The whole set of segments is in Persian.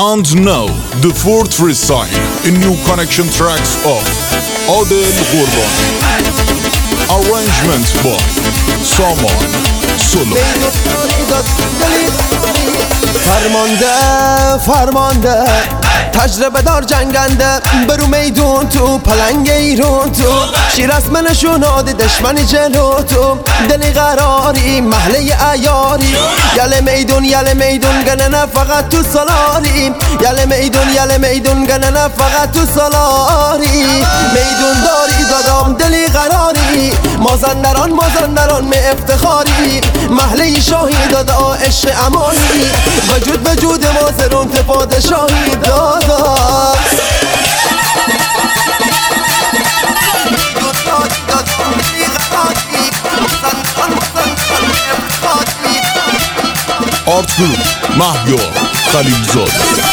And now the fourth recital in new connection tracks of Adel Qurbani. Arrangement by Saman Solo. فرمانده تجربه دار جنگنده برو میدون تو پلنگ ایرون تو شیر از منشون آده دشمنی جلو تو دلی قراری محله ایاری یله میدون گنه فقط تو سالاری یله میدون گنه فقط تو سالاری میدون داری دادم دلی قراری مازندران می افتخاری محله شاهی دادا عشق امانی وجود مازرون تفاد شاهی دادا Art Group Mahyar Khalilzad.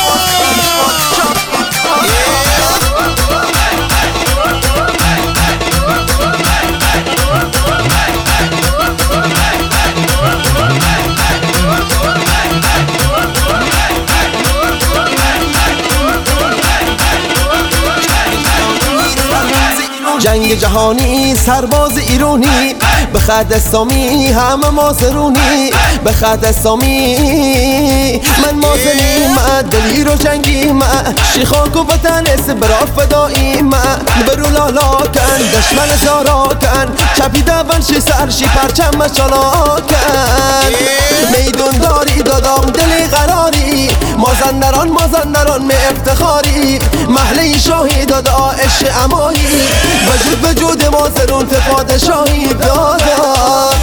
جنگ جهانی سرباز ایرانی به خط اسلامی همه مازرونی به خط اسلامی من مازنیم دلی رو جنگیم شیخاک و وطن برا فداییم برو لالا کن دشمن زارا کن چپی دونشی سرشی پرچم مشالا کن میدون داری دادم دلی قراری مازندران می افتخاری محله شاهی دادا عشق امایی وجود مازرون تفاد شاهی دادا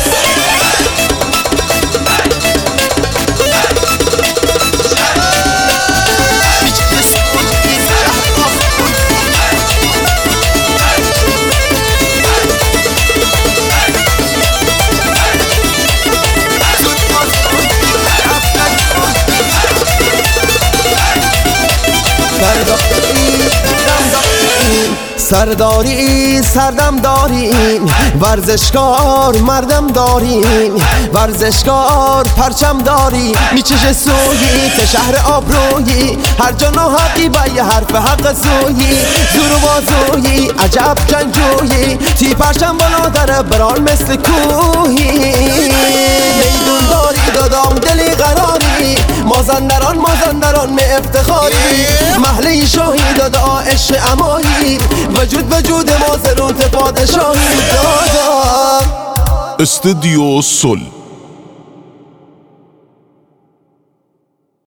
سرداری سردم داریم ورزشکار مردم داریم ورزشکار پرچم داری میچشه سویی که شهر آبرویی هر جا ناحقی با یه حرف حق سویی زور و بازویی عجب جنگجویی تی پرچم بالا داره بران مثل کوهی میدون داری دادم دلی قراری مازندران می افتخاری محله شاهی دادا عشق امایی وجود مازرون تفاد شاهی دادا Studio Sol